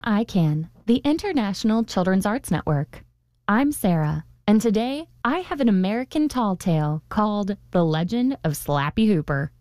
ICAN, the International Children's Arts Network. I'm Sarah, and today I have an American tall tale called The Legend of Slappy Hooper.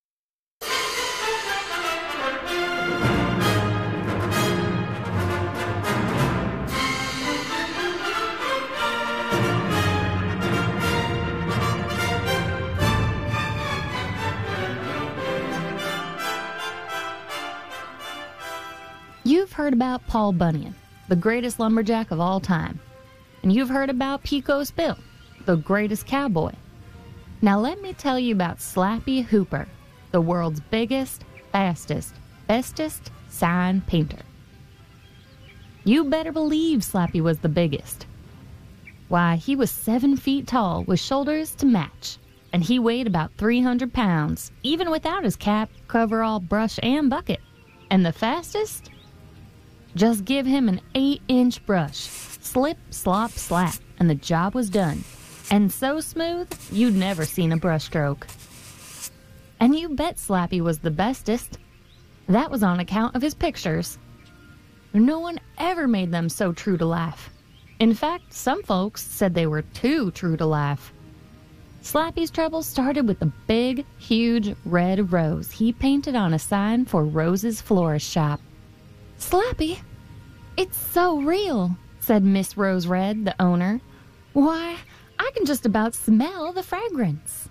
You've heard about Paul Bunyan, the greatest lumberjack of all time. And you've heard about Pecos Bill, the greatest cowboy. Now let me tell you about Slappy Hooper, the world's biggest, fastest, bestest sign painter. You better believe Slappy was the biggest. Why, he was 7 feet tall with shoulders to match, and he weighed about 300 pounds, even without his cap, coverall, brush, and bucket. And the fastest? Just give him an 8-inch brush, slip, slop, slap, and the job was done. And so smooth, you'd never seen a brush stroke. And you bet Slappy was the bestest. That was on account of his pictures. No one ever made them so true to life. In fact, some folks said they were too true to life. Slappy's trouble started with the big, huge red rose he painted on a sign for Rose's florist shop. "Slappy, it's so real," said Miss Rose Red, the owner. "Why, I can just about smell the fragrance."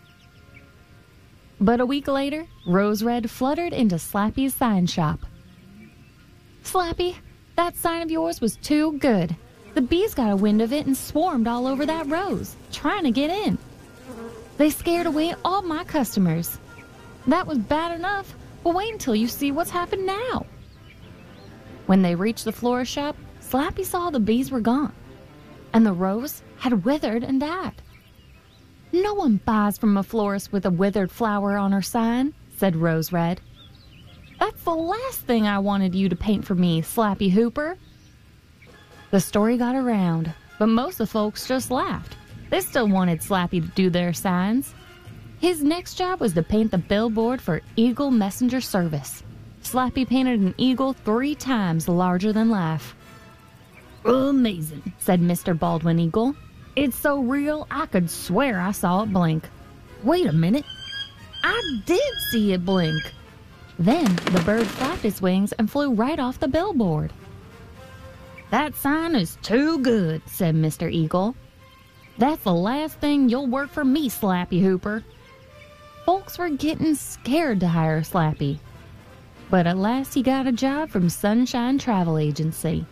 But a week later, Rose Red fluttered into Slappy's sign shop. "Slappy, that sign of yours was too good. The bees got a wind of it and swarmed all over that rose, trying to get in. They scared away all my customers. That was bad enough, but wait until you see what's happened now." When they reached the florist shop, Slappy saw the bees were gone, and the rose had withered and died. "No one buys from a florist with a withered flower on her sign," said Rose Red. "That's the last thing I wanted you to paint for me, Slappy Hooper." The story got around, but most of the folks just laughed. They still wanted Slappy to do their signs. His next job was to paint the billboard for Eagle Messenger Service. Slappy painted an eagle 3 times larger than life. "Amazing," said Mr. Baldwin Eagle. "It's so real I could swear I saw it blink. Wait a minute. I did see it blink." Then the bird flapped its wings and flew right off the billboard. "That sign is too good," said Mr. Eagle. "That's the last thing you'll work for me, Slappy Hooper." Folks were getting scared to hire Slappy. But at last he got a job from Sunshine Travel Agency.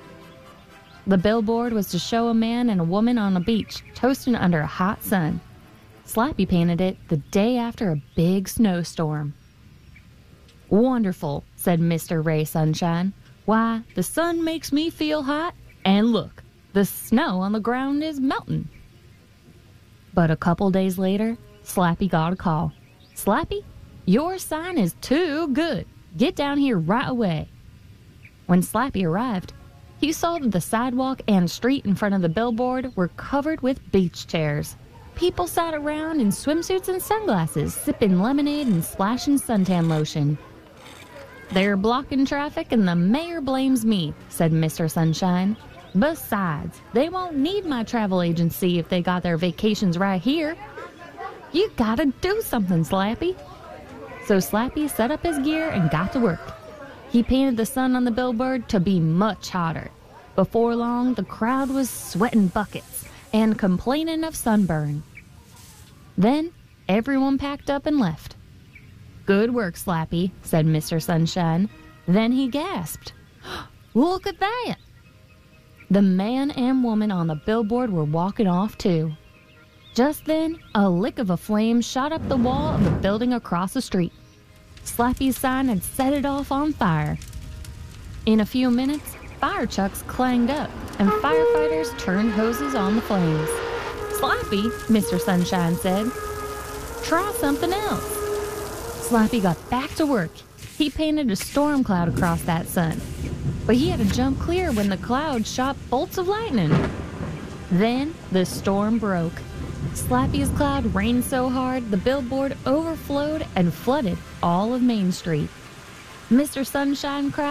The billboard was to show a man and a woman on a beach toasting under a hot sun. Slappy painted it the day after a big snowstorm. "Wonderful," said Mr. Ray Sunshine. "Why, the sun makes me feel hot, and look, the snow on the ground is melting." But a couple days later, Slappy got a call. "Slappy, your sign is too good. Get down here right away." When Slappy arrived, he saw that the sidewalk and street in front of the billboard were covered with beach chairs. People sat around in swimsuits and sunglasses, sipping lemonade and splashing suntan lotion. "They're blocking traffic and the mayor blames me," said Mr. Sunshine. "Besides, they won't need my travel agency if they got their vacations right here. You gotta do something, Slappy." So Slappy set up his gear and got to work. He painted the sun on the billboard to be much hotter. Before long, the crowd was sweating buckets and complaining of sunburn. Then everyone packed up and left. "Good work, Slappy," said Mr. Sunshine. Then he gasped. "Look at that!" The man and woman on the billboard were walking off too. Just then, a lick of a flame shot up the wall of the building across the street. Slappy's sign had set it off on fire. In a few minutes, fire trucks clanged up, and firefighters turned hoses on the flames. "Slappy," Mr. Sunshine said, "try something else." Slappy got back to work. He painted a storm cloud across that sun, but he had to jump clear when the cloud shot bolts of lightning. Then the storm broke. Slappy's cloud rained so hard the billboard overflowed and flooded all of Main Street. Mr. Sunshine cried,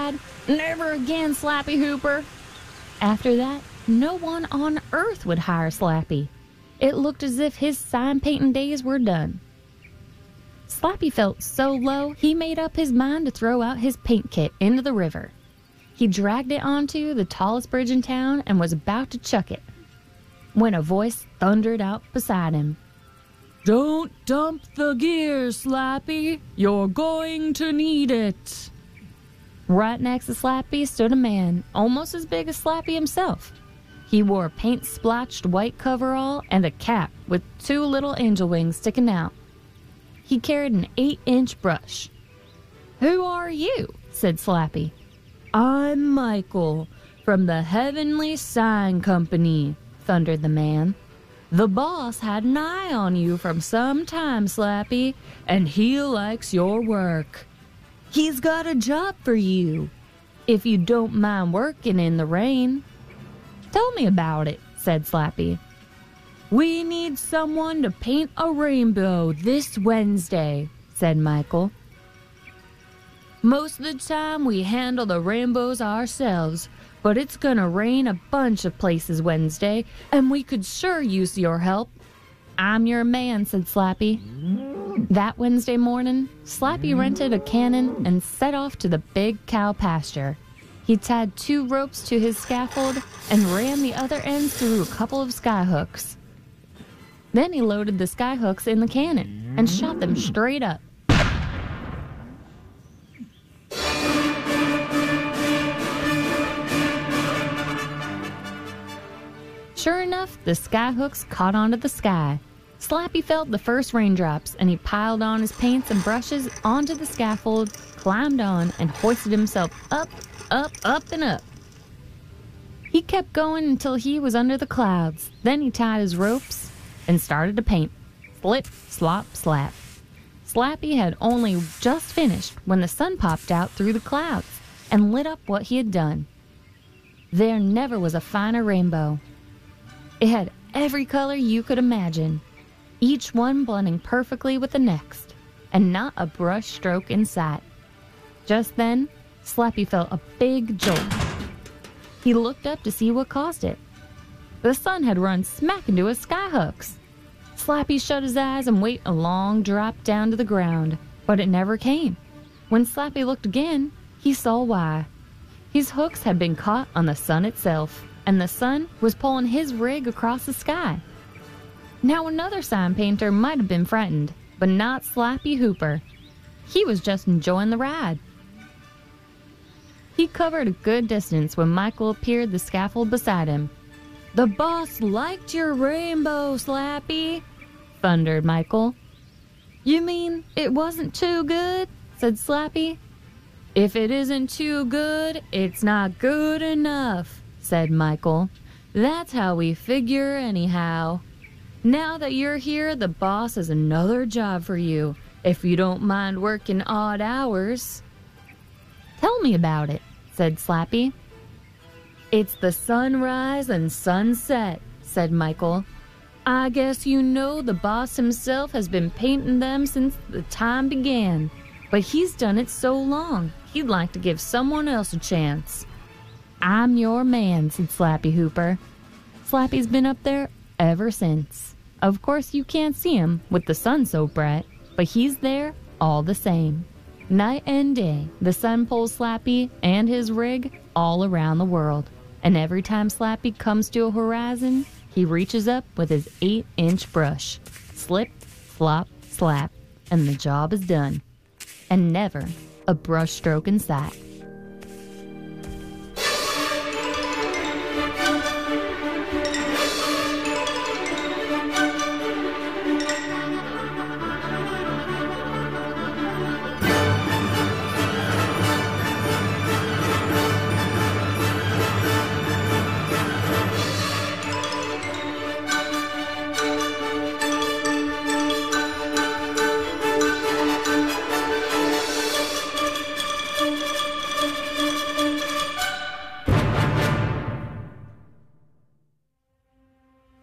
Never again, Slappy Hooper. After that, no one on earth would hire Slappy. It looked as if his sign painting days were done. Slappy felt so low, he made up his mind to throw out his paint kit into the river. He dragged it onto the tallest bridge in town and was about to chuck it, when a voice thundered out beside him. "Don't dump the gear, Slappy. You're going to need it." Right next to Slappy stood a man, almost as big as Slappy himself. He wore a paint-splotched white coverall and a cap with 2 little angel wings sticking out. He carried an 8-inch brush. "Who are you?" said Slappy. "I'm Michael, from the Heavenly Sign Company," thundered the man. "The boss had an eye on you from some time, Slappy, and he likes your work. He's got a job for you, if you don't mind working in the rain." "Tell me about it," said Slappy. "We need someone to paint a rainbow this Wednesday," said Michael. "Most of the time we handle the rainbows ourselves, but it's gonna rain a bunch of places Wednesday, and we could sure use your help." "I'm your man," said Slappy. That Wednesday morning, Slappy rented a cannon and set off to the big cow pasture. He tied 2 ropes to his scaffold and ran the other ends through a couple of skyhooks. Then he loaded the skyhooks in the cannon and shot them straight up. Sure enough, the skyhooks caught onto the sky. Slappy felt the first raindrops, and he piled on his paints and brushes onto the scaffold, climbed on, and hoisted himself up, up, up, and up. He kept going until he was under the clouds. Then he tied his ropes and started to paint. Slip, slop, slap. Slappy had only just finished when the sun popped out through the clouds and lit up what he had done. There never was a finer rainbow. It had every color you could imagine, each one blending perfectly with the next, and not a brush stroke in sight. Just then, Slappy felt a big jolt. He looked up to see what caused it. The sun had run smack into his skyhooks. Slappy shut his eyes and waited a long drop down to the ground, but it never came. When Slappy looked again, he saw why. His hooks had been caught on the sun itself, and the sun was pulling his rig across the sky. Now another sign painter might have been frightened, but not Slappy Hooper. He was just enjoying the ride. He covered a good distance when Michael appeared the scaffold beside him. "The boss liked your rainbow, Slappy," thundered Michael. "You mean it wasn't too good?" said Slappy. "If it isn't too good, it's not good enough," said Michael. "That's how we figure anyhow. Now that you're here, the boss has another job for you, if you don't mind working odd hours." "Tell me about it," said Slappy. "It's the sunrise and sunset," said Michael. "I guess you know the boss himself has been painting them since the time began, but he's done it so long, he'd like to give someone else a chance." "I'm your man," said Slappy Hooper. Slappy's been up there ever since. Of course you can't see him with the sun so bright, but he's there all the same. Night and day, the sun pulls Slappy and his rig all around the world. And every time Slappy comes to a horizon, he reaches up with his 8-inch brush. Slip, flop, slap, and the job is done. And never a brush stroke in sight.